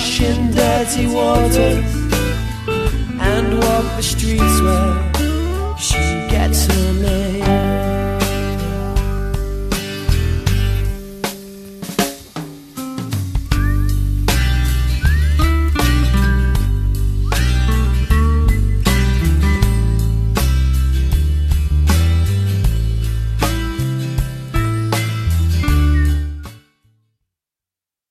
wash in dirty waters and walk the streets where